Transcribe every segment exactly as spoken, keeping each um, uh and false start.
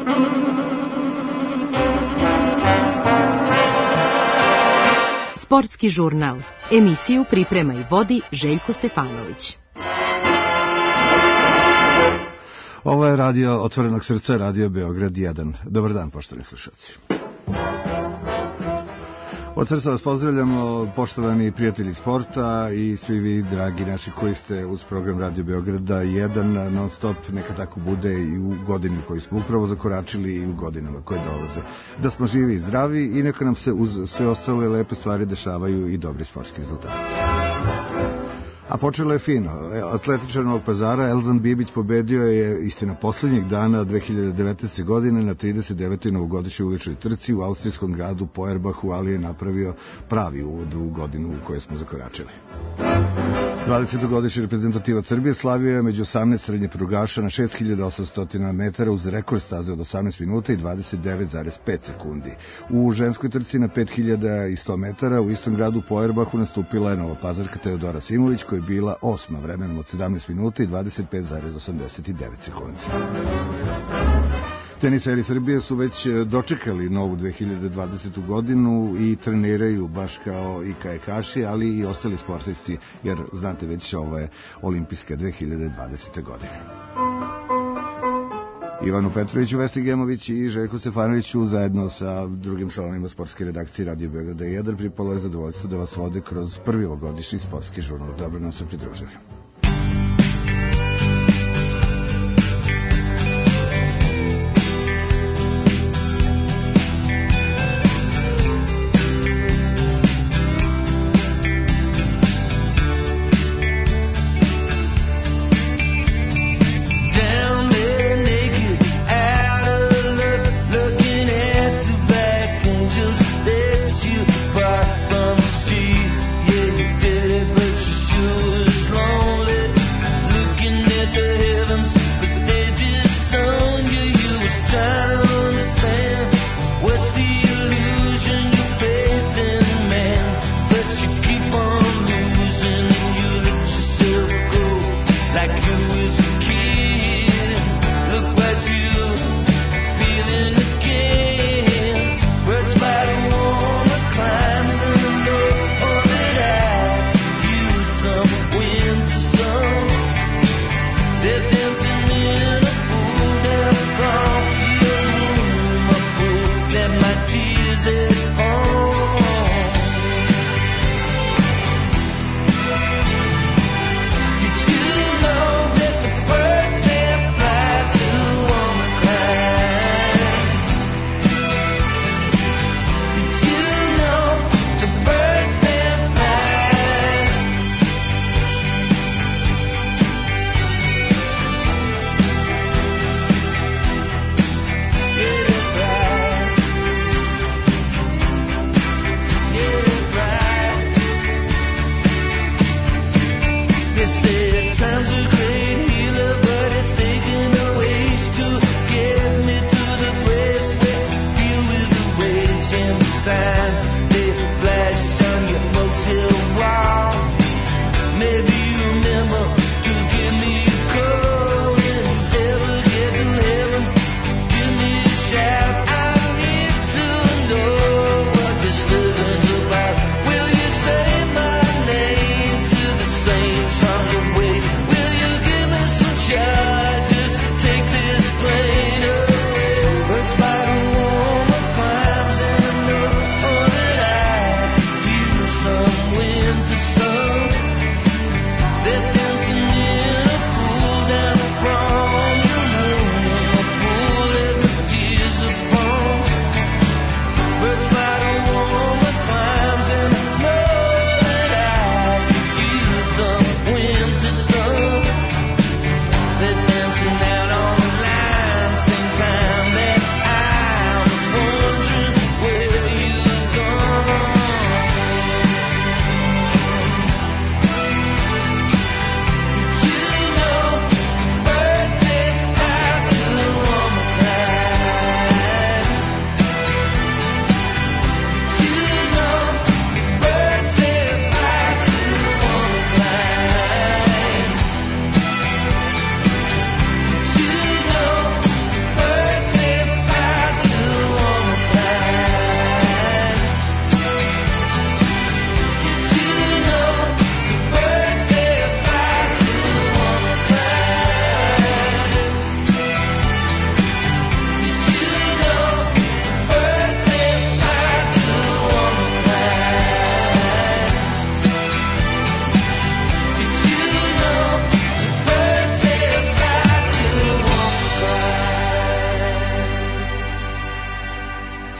Sportski žurnal. Emisiju priprema i vodi Željko Stefanović. Ovo je radio Otvorenog srca, radio Beograd jedan. Dobar dan, poštovani slušalci. Od srca vas pozdravljamo, poštovani prijatelji sporta i svi vi, dragi naši, koji ste uz program Radio Beograda jedan non stop, neka tako bude i u godini koju smo upravo zakoračili i u godinama koje dolaze. Da smo živi i zdravi i neka nam se uz sve ostale lepe stvari dešavaju i dobri sportski rezultati. A počelo je fino. Atletičar Novog Pazara Elzan Bibić pobedio je, istina, poslednjeg dana dve hiljade devetnaeste. godine na trideset devetoj novogodišnjoj uličnoj trci u austrijskom gradu Feuerbachu, ali je napravio pravi uvod u godinu u kojoj smo zakoračili. dvadesetogodišnji reprezentativac Srbije slavio je među osamnaest srednjeprugaša na šest hiljada osamsto metara uz rekord staze od osamnaest minuta i dvadeset devet zarez pet sekundi. U ženskoj trci na pet hiljada sto metara u istom gradu Feuerbachu nastupila je Novopazarka Teodora Simović, koja je bila osma vremenom od sedamnaest minuta i dvadeset pet zarez osamdeset devet sekundi. Teniseri Srbije su već dočekali novu dve hiljade dvadesetu. godinu i treniraju baš kao i kajakaši, ali i ostali sportisti, jer znate već ovo je olimpijska dve hiljade dvadesete. godine. Ivanu Petroviću, Vesni Gemović i Željku Stefanoviću zajedno sa drugim članovima sportske redakcije Radio Beograda jedan pripalo je zadovoljstvo da vas vode kroz prvi ovogodišnji sportski žurnal. Dobro nam se pridružili. Long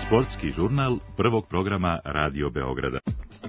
Sportski žurnal prvog programa Radio Beograda.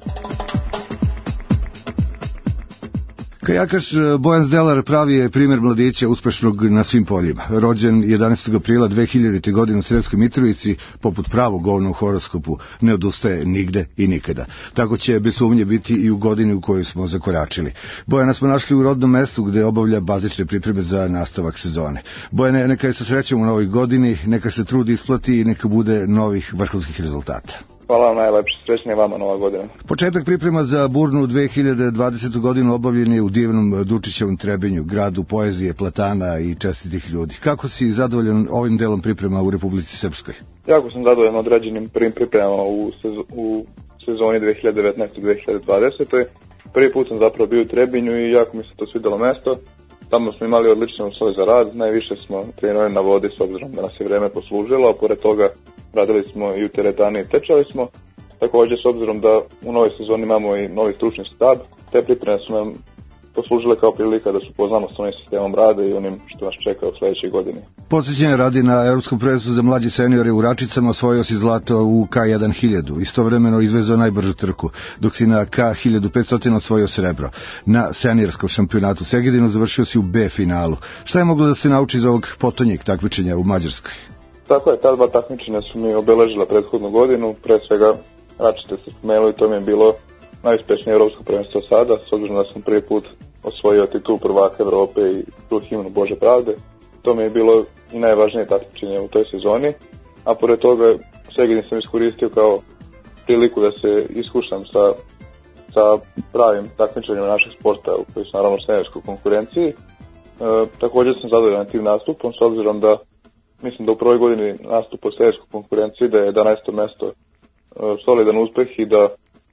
Kajakaš Bojan Zdelar pravi je primjer mladića uspešnog na svim poljima. Rođen jedanaestog aprila dve hiljadite. godine u Sremskoj Mitrovici, poput pravog govna u horoskopu, ne odustaje nigde i nikada. Tako će bez sumnje biti i u godini u kojoj smo zakoračili. Bojana smo našli u rodnom mestu gde obavlja bazične pripreme za nastavak sezone. Bojane, neka je sa srećom u novoj godini, neka se trudi isplati i neka bude novih vrhunskih rezultata. Hvala vam najlepše, srećnije vama nova godina. Početak priprema za burnu dve hiljade dvadesetu. godinu obavljen je u divnom Dučićevom Trebinju, gradu poezije, platana i čestitih ljudi. Kako si zadovoljan ovim delom priprema u Republici Srpskoj? Jako sam zadovoljan određenim prvim pripremama u, sezo, u sezoni dve hiljade devetnaeste. dve hiljade dvadesete. Prvi put sam zapravo bio u Trebinju i jako mi se to svidelo mesto. Tamo smo imali odlične uslove za rad, najviše smo trenirali na vodi s obzirom da nas je vreme poslužilo, a pored toga radili smo i u teretani i tečali smo. Također, s obzirom da u novoj sezoni imamo i novi stručni stab, te pripreme su nam poslužile kao prilika da se upoznamo s ovim sistemom rada i onim što nas čeka u sledećoj godini. Podsjećanje radi na Evropskom prvenstvu za mlađe seniore u Račicama, osvojio si zlato u K hiljadu. Istovremeno izvezao najbržu trku, dok si na K hiljadu petsto osvojio srebro. Na seniorskom šampionatu Segedinu završio si u B finalu. Šta je moglo da se nauči iz ovog potonjeg takmičenja u Mađarskoj? Tako je, ta dva takmičenja su mi obeležila prethodnu godinu, pre svega Račice se spomenuli, to mi je bilo najuspešnije evropsko prvenstvo sada, s obzirom da sam prvi put osvojio titul prvaka Evrope i tu himnu Bože pravde. To mi je bilo i najvažnije takmičenje u toj sezoni, a pored toga Segedin sam iskoristio kao priliku da se iskušam sa, sa pravim takmičenjem našeg sporta koji su naravno u seniorskoj konkurenciji. E, također sam zadovoljan tim nastupom, s obzirom da mislim da u prvoj godini nastupa u seniorskoj konkurenciji da je jedanaesto mesto e, solidan uspeh i da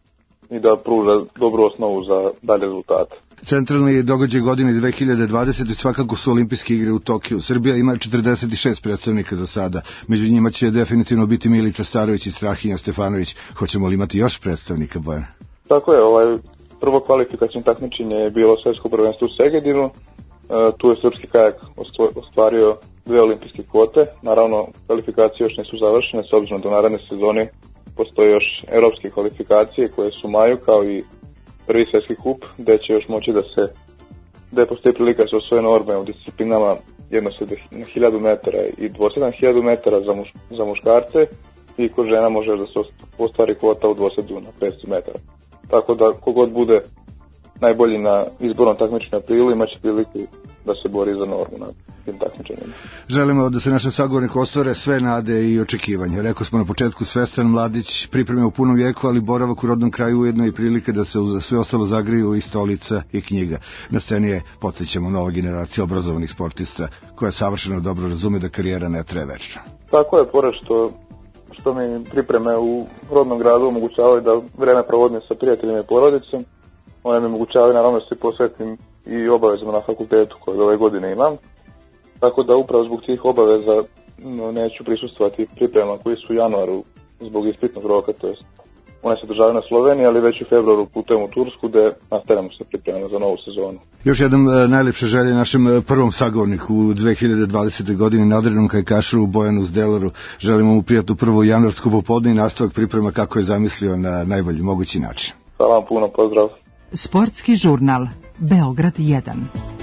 i da pruža dobru osnovu za dalje rezultate. Centralni događaj godine dve hiljade dvadesete. svakako su olimpijske igre u Tokiju. Srbija ima četrdeset šest predstavnika za sada. Među njima će definitivno biti Milica Starović i Strahinja Stefanović. Hoćemo li imati još predstavnika, Bojan? Tako je, ovaj, prvo kvalifikacijno takmičenje je bilo svetsko prvenstvo u Segedinu. E, tu je srpski kajak ostvario dve olimpijske kvote. Naravno, kvalifikacije još nisu završene, s obzirom da u naredne sezoni postoje još evropske kvalifikacije koje su u maju, kao i prvi svjetski kup, gde će još moći da se, gde postoji prilika da se osvoje norme u disciplinama jednosed na hiljadu metara i dvosed na hiljadu metara za, muš, za muškarce, i kod žena može da se ostvari kvota u dvosedu na petsto metara. Tako da kogod bude najbolji na izbornom takmičenju u aprilu imaće priliku da se bori za normu na tim takmičenjima. Želimo da se našem sagovorniku ostvare sve nade i očekivanja. Rekao smo na početku, svestran mladić, pripreme u punom vijeku, ali boravak u rodnom kraju ujedno i prilike da se uz sve ostalo zagriju i stolica i knjiga. Na sceni je, podsjećamo, nova generacija obrazovanih sportista koja savršeno dobro razume da karijera ne traje večno. Tako je, pored što, što mi pripreme u rodnom gradu omogućavaju da vreme provodim sa prijateljima i porodicom, one mi omogućavaju naravno da se posvetim i obavezama na fakultetu koje ove godine imam. Tako da upravo zbog tih obaveza no, neću prisustvovati pripremama koji su u januaru zbog ispitnog roka, to jest one se državaju na Sloveniji, ali već u februaru putujem u Tursku gde nastavljamo se pripremama za novu sezonu. Još jednom e, najlepše želje našem prvom sagovorniku u dve hiljade dvadesete. godini, nadrenom kajakašu Bojanu Zdelaru. Želimo mu prijatnu prvu januarsku popodne i nastavak priprema kako je zamislio na najbolji mogući način. Hvala vam puno, pozdrav. Sportski žurnal Beograd jedan.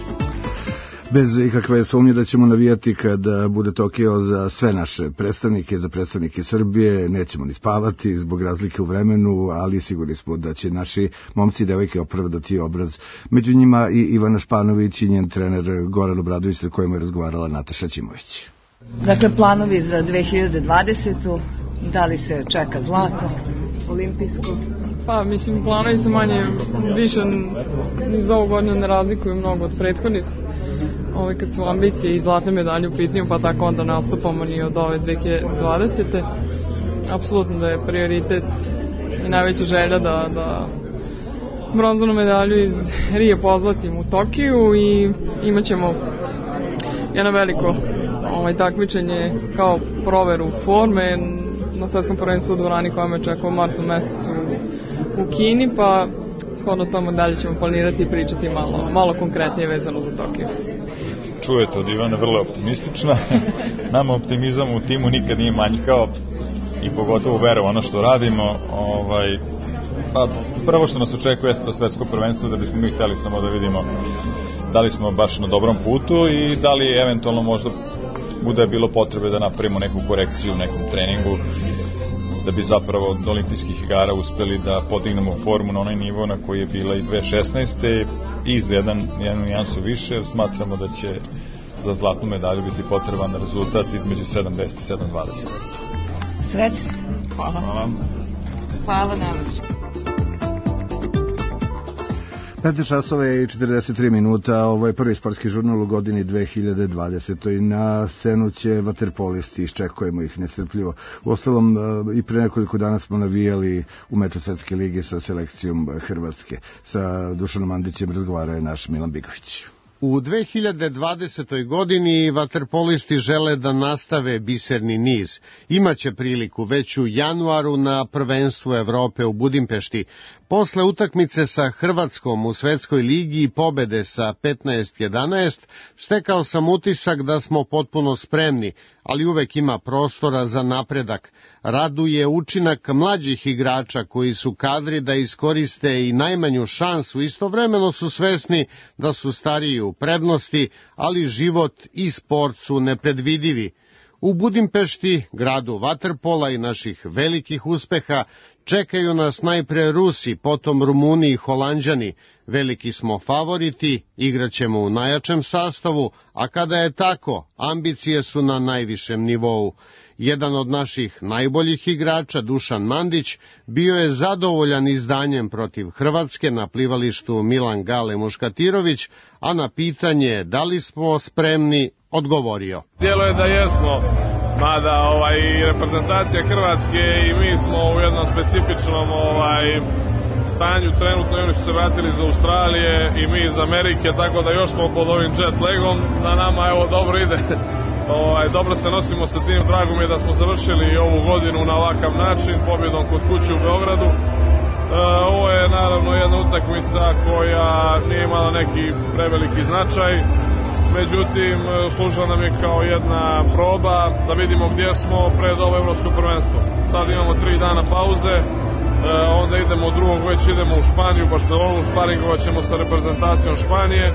Bez ikakve sumnje da ćemo navijati kada bude Tokio za sve naše predstavnike, za predstavnike Srbije. Nećemo ni spavati zbog razlike u vremenu, ali sigurni smo da će naši momci i devojke opravdati obraz. Među njima i Ivana Španović i njen trener Goran Obradović, sa kojima je razgovarala Nataša Ćimović. Dakle, planovi za dve hiljade dvadesetu. Da li se čeka zlato olimpijsko? Pa, mislim, planovi su manje više za ovu godinu ne razlikuju mnogo od prethodnih. Ove, kad su ambicije i zlatne medalje u pitanju, pa tako onda nastupamo ni od ove dve hiljade dvadesete. Apsolutno da je prioritet i najveća želja da, da bronzanu medalju iz Rije pozlatim u Tokiju i imat ćemo jedno veliko ovaj, takmičenje kao proveru forme na svetskom prvenstvu u dvorani koja me čeka u martu mesecu u, u Kini, pa shodno tome dalje ćemo planirati i pričati malo, malo konkretnije vezano za Tokio. Čujete od Ivana, vrlo optimistična. Nama optimizam u timu nikad nije manjkao i pogotovo vere u ono što radimo. Ovaj, pa prvo što nas očekuje je to svetsko prvenstvo, da bismo mi hteli samo da vidimo da li smo baš na dobrom putu i da li eventualno možda bude bilo potrebe da napravimo neku korekciju u nekom treningu, da bi zapravo do olimpijskih igara uspeli da podignemo formu na onaj nivo na koji je bila i dve tisuće šesnaeste i za jedan, jednu nijansu više, jer smatramo da će za zlatnu medalju biti potreban rezultat između sedam deset i sedam dvadeset. Srećno. Hvala. Hvala. Hvala najveće. petnaest časova i četrdeset tri minuta, ovo je prvi sportski žurnal u godini dve hiljade dvadesete. Na scenu će vaterpolisti, iščekujemo ih nestrpljivo. U ostalom, i pre nekoliko dana smo navijali u meču Svetske lige sa selekcijom Hrvatske. Sa Dušanom Mandićem razgovarao je naš Milan Bigović. U dve hiljade dvadesetoj godini vaterpolisti žele da nastave biserni niz. Imaće priliku već u januaru na prvenstvu Evrope u Budimpešti. Posle utakmice sa Hrvatskom u Svetskoj ligi i pobede sa petnaest jedanaest, stekao sam utisak da smo potpuno spremni, ali uvek ima prostora za napredak. Raduje učinak mlađih igrača koji su kadri da iskoriste i najmanju šansu, istovremeno su svesni da su stariji u prednosti, ali život i sport su nepredvidivi. U Budimpešti, gradu vaterpola i naših velikih uspeha, čekaju nas najpre Rusi, potom Rumuni i Holanđani. Veliki smo favoriti, igraćemo u najjačem sastavu, a kada je tako, ambicije su na najvišem nivou. Jedan od naših najboljih igrača, Dušan Mandić, bio je zadovoljan izdanjem protiv Hrvatske na plivalištu Milan Gale Muškatirović, a na pitanje da li smo spremni, odgovorio. Djelo je da jesmo, mada ovaj, reprezentacija Hrvatske i mi smo u jednom specifičnom ovaj, stanju trenutno, oni su se vratili iz Australije i mi iz Amerike, tako da još smo pod ovim jet lagom, da nama evo dobro ide. Ovaj, dobro se nosimo sa tim, drago mi je da smo završili ovu godinu na ovakav način, pobjedom kod kuće u Beogradu. E, ovo je naravno jedna utakmica koja nije imala neki preveliki značaj, međutim služila nam je kao jedna proba da vidimo gdje smo pred ovo evropsko prvenstvo. Sad imamo tri dana pauze, e, onda idemo od drugog, već idemo u Španiju, Barcelonu, sparingovat ćemo sa reprezentacijom Španije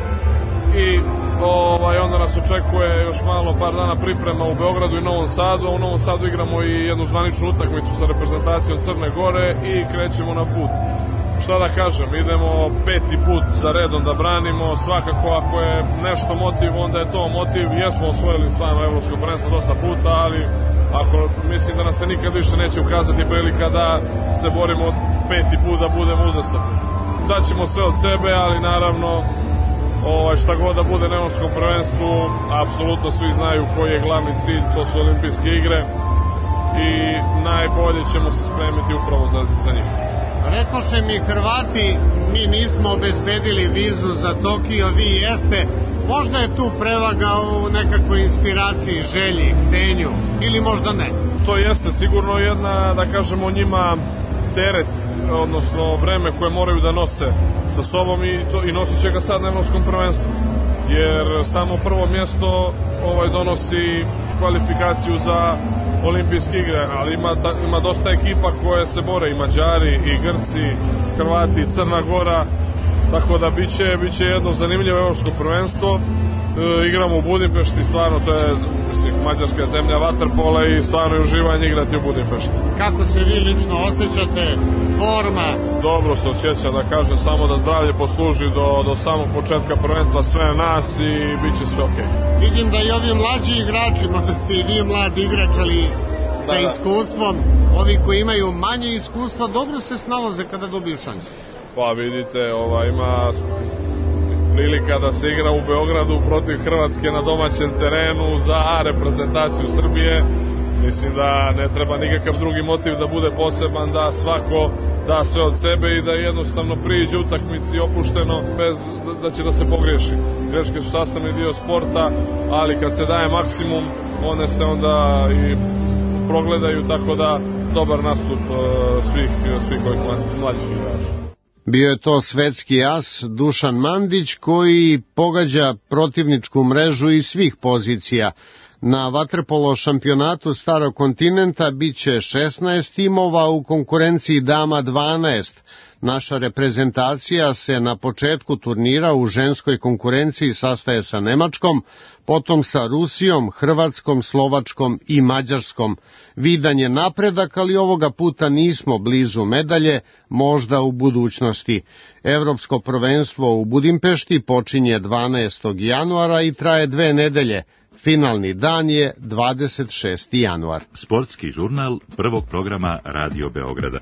i ovaj, onda nas očekuje još malo par dana priprema u Beogradu i Novom Sadu, a u Novom Sadu igramo i jednu zvaničnu utakmicu sa reprezentacijom Crne Gore i krećemo na put. Šta da kažem, idemo peti put za redom da branimo, svakako ako je nešto motiv, onda je to motiv. Jesmo osvojili stvarno evropsko prvenstvo dosta puta, ali ako mislim da nam se nikad više neće ukazati prilika da se borimo peti put da budemo uzastopni. Daćemo sve od sebe, ali naravno Ovaj, šta god da bude na evropskom prvenstvu, apsolutno svi znaju koji je glavni cilj, to su olimpijske igre i najbolje ćemo se spremiti upravo za, za njih. Rekoše mi Hrvati, mi nismo obezbedili vizu za Tokio, vi jeste. Možda je tu prevaga u nekakvoj inspiraciji, želji, htenju ili možda ne? To jeste sigurno jedna, da kažemo, njima teret, odnosno vreme koje moraju da nose sa sobom i, to, i nosit će ga sad na evropskom prvenstvu. Jer samo prvo mjesto ovaj, donosi kvalifikaciju za olimpijske igre, ali ima, ta, ima dosta ekipa koje se bore, i Mađari, i Grci, Hrvati, Crna Gora, tako da biće, biće jedno zanimljivo evropsko prvenstvo. E, igramo u Budimpešti, stvarno to je, mislim, Mađarska zemlja vaterpola i stvarno je uživanje igrati u Budimpešti. Kako se vi lično osjećate? Forma? Dobro se osjeća, da kažem, samo da zdravlje posluži do, do samog početka prvenstva sve nas i bit će sve okej. Okay. Vidim da i ovi mlađi igrači, možda ste i vi mlad igrač, ali sa da, iskustvom, ovi koji imaju manje iskustva, dobro se snalaze kada dobiju šansu. Pa vidite, ova, ima prilika da se igra u Beogradu protiv Hrvatske na domaćem terenu za A reprezentaciju Srbije. Mislim da ne treba nikakav drugi motiv da bude poseban, da svako da sve od sebe i da jednostavno priđe utakmici opušteno bez da će da se pogriješi. Greške su sastavni dio sporta, ali kad se daje maksimum, one se onda i progledaju, tako da dobar nastup svih, svih ovih mlađih igrača. Bio je to svetski as Dušan Mandić koji pogađa protivničku mrežu iz svih pozicija. Na vaterpolo šampionatu Starog kontinenta biće šesnaest timova, u konkurenciji dama dvanaest. Naša reprezentacija se na početku turnira u ženskoj konkurenciji sastaje sa Nemačkom, potom sa Rusijom, Hrvatskom, Slovačkom i Mađarskom. Vidan je napredak, ali ovoga puta nismo blizu medalje, možda u budućnosti. Evropsko prvenstvo u Budimpešti počinje dvanaestog januara i traje dve nedelje. Finalni dan je dvadeset šesti januar. Sportski žurnal prvog programa Radio Beograda.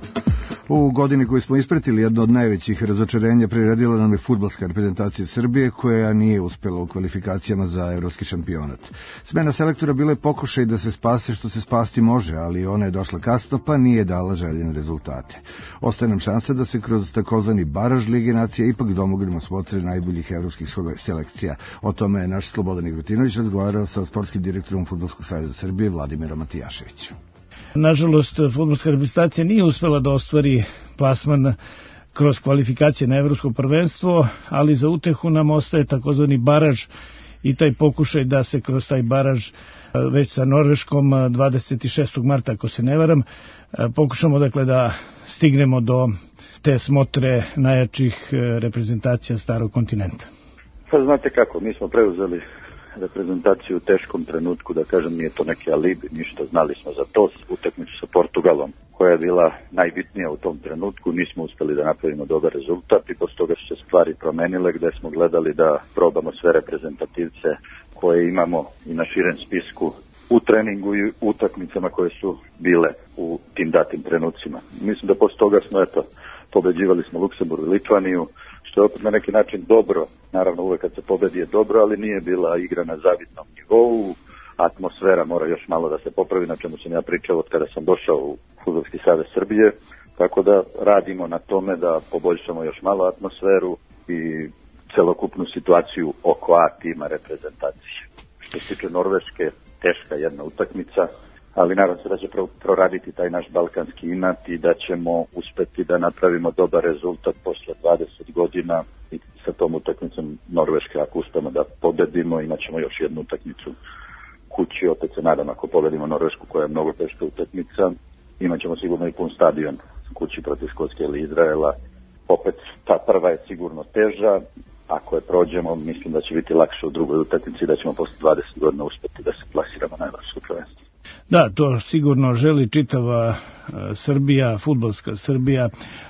U godini koju smo ispratili, jedno od najvećih razočarenja priredila nam je fudbalska reprezentacija Srbije, koja nije uspela u kvalifikacijama za evropski šampionat. Smena selektora bila je pokušaj da se spase što se spasti može, ali ona je došla kasno pa nije dala željene rezultate. Ostaje nam šansa da se kroz takozvani baraž Lige nacija ipak domognemo smotre najboljih evropskih selekcija. O tome je naš Slobodan Igrotinović razgovarao sa sportskim direktorom Fudbalskog saveza Srbije Vladimirom Matijaševićem. Nažalost, fudbalska reprezentacija nije uspela da ostvari plasman kroz kvalifikacije na evropsko prvenstvo, ali za utehu nam ostaje takozvani baraž i taj pokušaj da se kroz taj baraž već sa Norveškom dvadeset šestog marta, ako se ne varam, pokušamo dakle da stignemo do te smotre najjačih reprezentacija Starog kontinenta. Pa znate kako, mi smo preuzeli reprezentaciju u teškom trenutku, da kažem, nije to neki alibi, ništa, znali smo za to, utakmicu sa Portugalom, koja je bila najbitnija u tom trenutku, nismo uspeli da napravimo dobar rezultat i posle toga su se stvari promenile, gde smo gledali da probamo sve reprezentativce koje imamo i na širem spisku u treningu i utakmicama koje su bile u tim datim trenucima. Mislim da posle toga smo, eto, pobeđivali smo Luksemburg i Litvaniju, što je opet na neki način dobro. Naravno, uvek kad se pobedi je dobro, ali nije bila igra na zavidnom nivou. Atmosfera mora još malo da se popravi, na čemu sam ja pričao od kada sam došao u Fudbalski savez Srbije. Tako da radimo na tome da poboljšamo još malo atmosferu i celokupnu situaciju oko A tima reprezentacije. Što se tiče Norveške, teška jedna utakmica, ali nadam se da će proraditi taj naš balkanski inat i da ćemo uspeti da napravimo dobar rezultat posle dvadeset godina i sa tom utakmicom Norveške, ako uspemo da pobedimo, imat ćemo još jednu utakmicu kući, opet se nadam ako pobedimo Norvešku, koja je mnogo teška utakmica, imat ćemo sigurno i pun stadion kući protiv Škotske ili Izraela. Opet ta prva je sigurno teža, ako je prođemo, mislim da će biti lakše u drugoj utakmici, da ćemo posle dvadeset godina uspeti da se plasiramo na evropsko prvenstvo. Da, to sigurno želi čitava Srbija, fudbalska Srbija.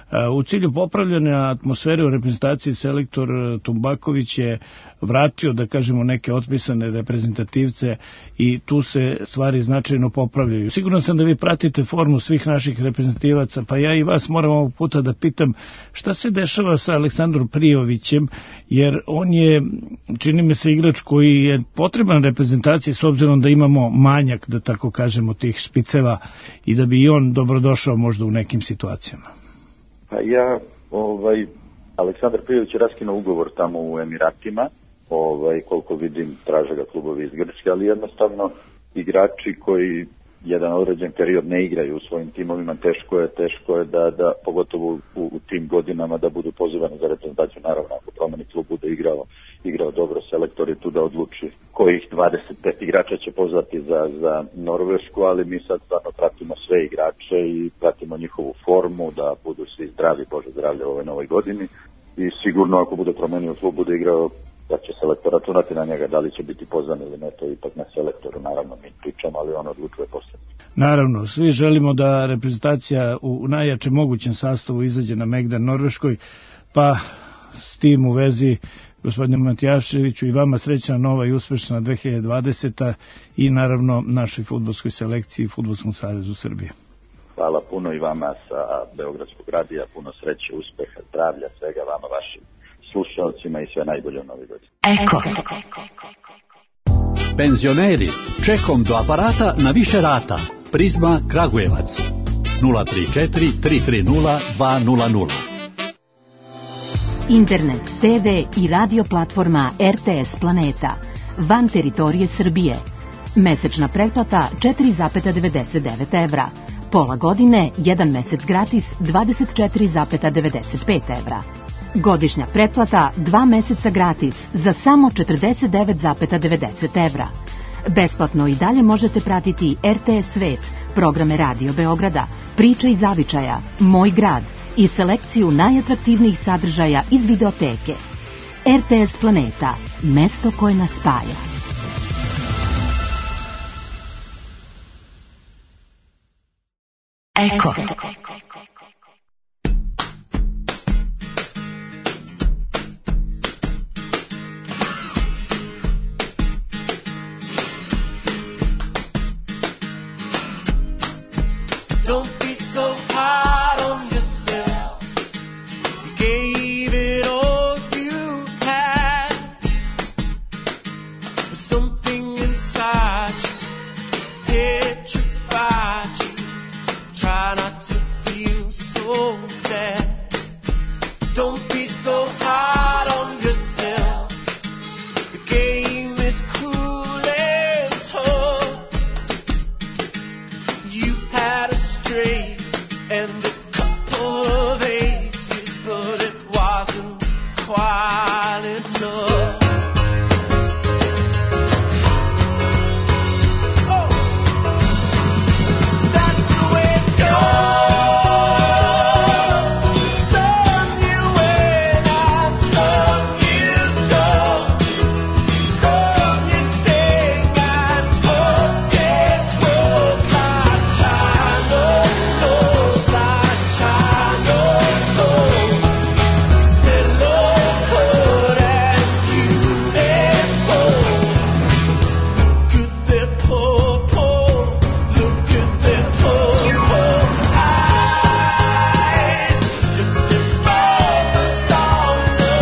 U cilju popravljanja atmosfere u reprezentaciji selektor Tumbaković je vratio, da kažemo, neke otpisane reprezentativce i tu se stvari značajno popravljaju. Sigurno sam da vi pratite formu svih naših reprezentativaca, pa ja i vas moram ovog puta da pitam šta se dešava sa Aleksandrom Prijovićem, jer on je, čini mi se, igrač koji je potreban reprezentaciji s obzirom da imamo manjak, da tako kažemo, tih špiceva i da bi i on dobrodošao možda u nekim situacijama. Pa ja, ovaj, Aleksandar Prijović je raskinuo ugovor tamo u Emiratima, ovaj, koliko vidim traže ga klubovi iz Grčke, ali jednostavno igrači koji jedan određen period ne igraju u svojim timovima, teško je, teško je da, da pogotovo u, u tim godinama da budu pozivani za reprezentaciju. Naravno, ako promeni klub bude igrao, igrao dobro, selektor je tu da odluči kojih dvadeset pet igrača će pozvati za, za Norvešku, ali mi sad stvarno pratimo sve igrače i pratimo njihovu formu, da budu svi zdravi, Bože zdravlje u ovoj novoj godini i sigurno ako bude promenio klub, bude igrao, da će selektor računati na njega, da li će biti pozvan ili ne, to je ipak na selektoru, naravno mi pričamo, ali on odlučuje posle. Naravno, svi želimo da reprezentacija u najjačem mogućem sastavu izađe na Megdan Norveškoj, pa s tim u vezi, gospodine Matijaševiću, i vama srećna nova i uspešna dve hiljade dvadeseta i naravno našoj fudbalskoj selekciji i Fudbalskom savezu Srbije. Hvala puno i vama sa Beogradskog radija, puno sreće, uspeha, zdravlja, svega vama, vašim slušalcima i sve najbolje u Novi godini. Eko. Penzioneri, čekom do aparata na više rata. Prizma Kragujevac. nula tri četiri tri tri nula dva nula nula. Internet, te ve i radio platforma er te es Planeta. Van teritorije Srbije. Mesečna pretplata četiri zarez devedeset devet evra. Pola godine, jedan mesec gratis dvadeset četiri zarez devedeset pet evra. Godišnja pretplata dva meseca gratis za samo četrdeset devet zarez devedeset evra. Besplatno i dalje možete pratiti R T S Svet, programe Radio Beograda, Priče iz zavičaja, Moj grad i selekciju najatraktivnijih sadržaja iz videoteke. R T S Planeta, mesto koje nas spaja. Eko. Don't be so hard on yourself. You gave it all you had. But something inside you petrified you. Try not to feel so bad. Don't be so hard on yourself. The game is cruel and tough. You had a straight and a couple of aces, but it wasn't quite enough. Oh, that's the way it goes. Some you win and some you don't. Some you sing and others get broke like China dolls, like China dolls. They're low-cut and beautiful. Look at their purple, look at their purple eyes. Just as focus on the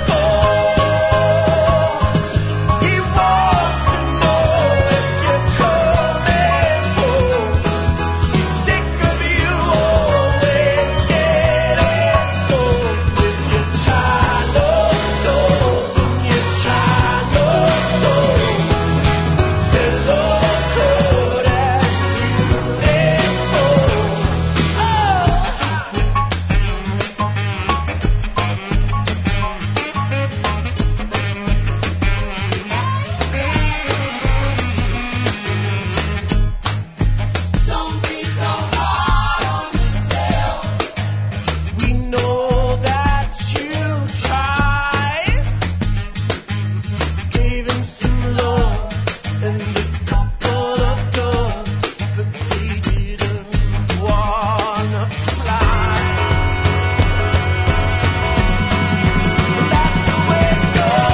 phone. He wants to know if you're coming home. He's sick of you always getting stoned with your China dolls and your China dolls. They're low-cut and beautiful. Don't be so hard on yourself. We know that you tried. Gave him some love and a couple of doves, but they didn't wanna fly. That's the way it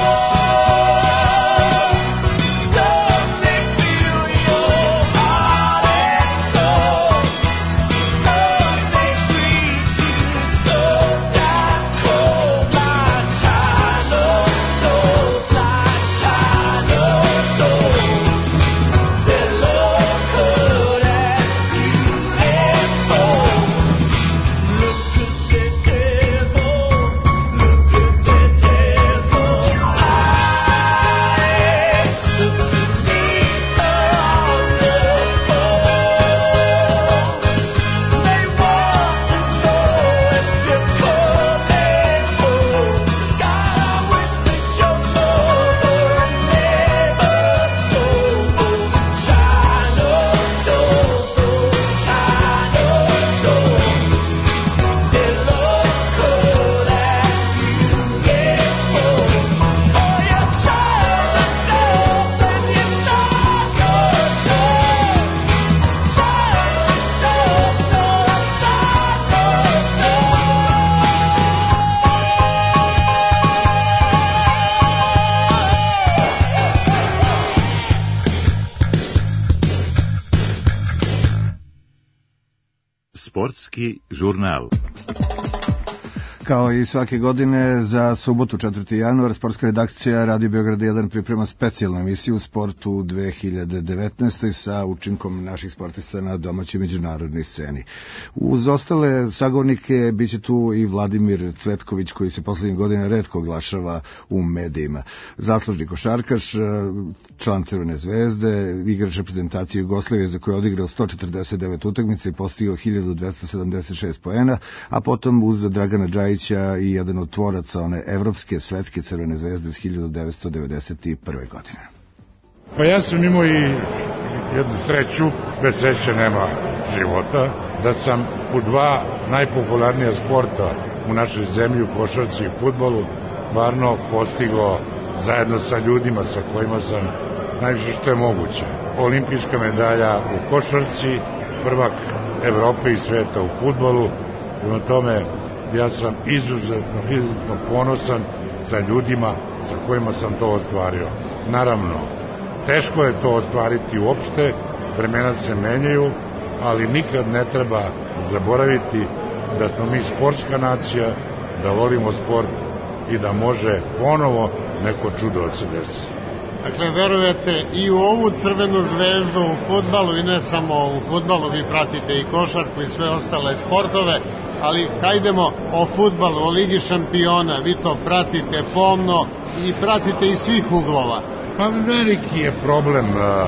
goes. Some they feel your heart and soul. Some they treat you so damn cold, like China dolls, like China dolls. They're low-cut and beautiful. Look at their devil, look at their devil eyes. Look at Lisa on the phone. They want to know if you're coming home. God, I wish that your mother never sold those China dolls, those China dolls. They're low-cut and beautiful. Oh, your China dolls and your China dolls. China dolls, those Sportski žurnal. Kao i svake godine, za subotu četvrti januar, sportska redakcija Radio Beograd jedan priprema specijalnu emisiju u sportu u dve hiljade devetnaestoj sa učinkom naših sportista na domaćoj međunarodnoj sceni. Uz ostale sagovornike biće tu i Vladimir Cvetković, koji se poslednjih godina retko oglašava u medijima. Zaslužni košarkaš, član Crvene zvezde, igrač reprezentacije Jugoslavije za koje je odigrao sto četrdeset devet utakmica i postigao hiljadu dvesta sedamdeset šest poena, a potom uz Dragana Džajića i jedan od tvoraca one evropske svetske Crvene zvezde iz hiljadu devetsto devedeset prve. godine. Pa ja sam imao i jednu sreću, bez sreće nema života, da sam u dva najpopularnija sporta u našoj zemlji, u košarci i fudbalu, stvarno postigao zajedno sa ljudima sa kojima sam najviše što je moguće. Olimpijska medalja u košarci, prvak Evrope i sveta u fudbalu, prema tome ja sam izuzetno, izuzetno ponosan za ljudima sa kojima sam to ostvario. Naravno, teško je to ostvariti uopšte, vremena se menjaju, ali nikad ne treba zaboraviti da smo mi sportska nacija, da volimo sport i da može ponovo neko čudo da se desi. Dakle, verujete i u ovu crvenu zvezdu u fudbalu i ne samo u fudbalu, vi pratite i košarku i sve ostale sportove, ali hajdemo o fudbalu, o Ligi šampiona, vi to pratite pomno i pratite iz svih uglova. Pa veliki je problem,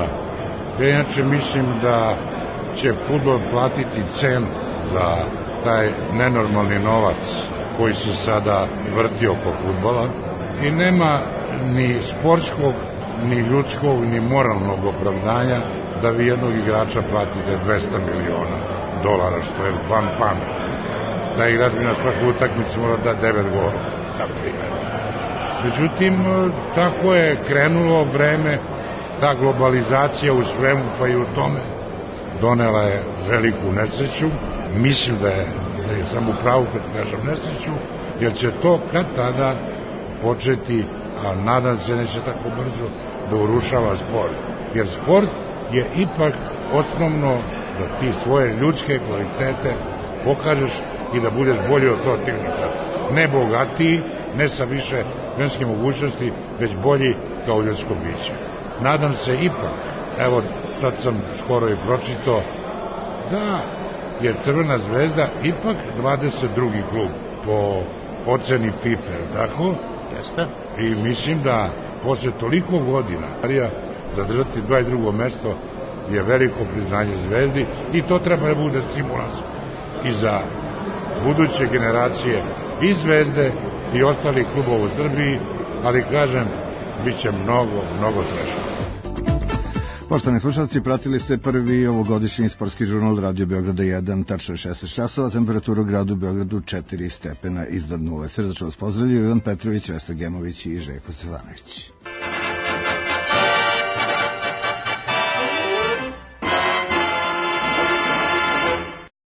ja inače mislim da će fudbal platiti cenu za taj nenormalni novac koji se sada vrti oko fudbala i nema ni sportskog, ni ljudskog, ni moralnog opravdanja da vi jednog igrača platite dvesta miliona dolara, što je van pamet. Da igrač bi na svaku utakmicu mora da devet gola, na primjer. Međutim, tako je krenulo vreme, ta globalizacija u svemu, pa i u tome, donela je veliku nesreću. Mislim da je, da je sam u pravu kad kažem nesreću, jer će to kad tada početi, a nadam se neće tako brzo, da urušava sport. Jer sport je ipak osnovno da ti svoje ljudske kvalitete pokažeš i da budeš bolji od protivnika. Ne bogatiji, ne sa više ženske mogućnosti, već bolji kao ljudsko biće. Nadam se ipak, evo sad sam skoro i pročitao, da je Crvena zvezda ipak dvadeset drugi klub po oceni FIFA, tako? Jeste. I mislim da posle toliko godina zadržati dvadeset drugo mesto je veliko priznanje Zvezdi i to treba da bude stimulans i za buduće generacije i Zvezde i ostalih klubova u Srbiji, ali kažem, bit će mnogo, mnogo teže. Poštovani slušalci, pratili ste prvi ovogodišnji sportski žurnal Radio Beograda jedan, tačno šesnaest časova, temperatura u gradu Beogradu četiri stepena iznad nule. Srdačno vas pozdravljaju Ivan Petrović, Vesna Gemović i Željko Stefanović.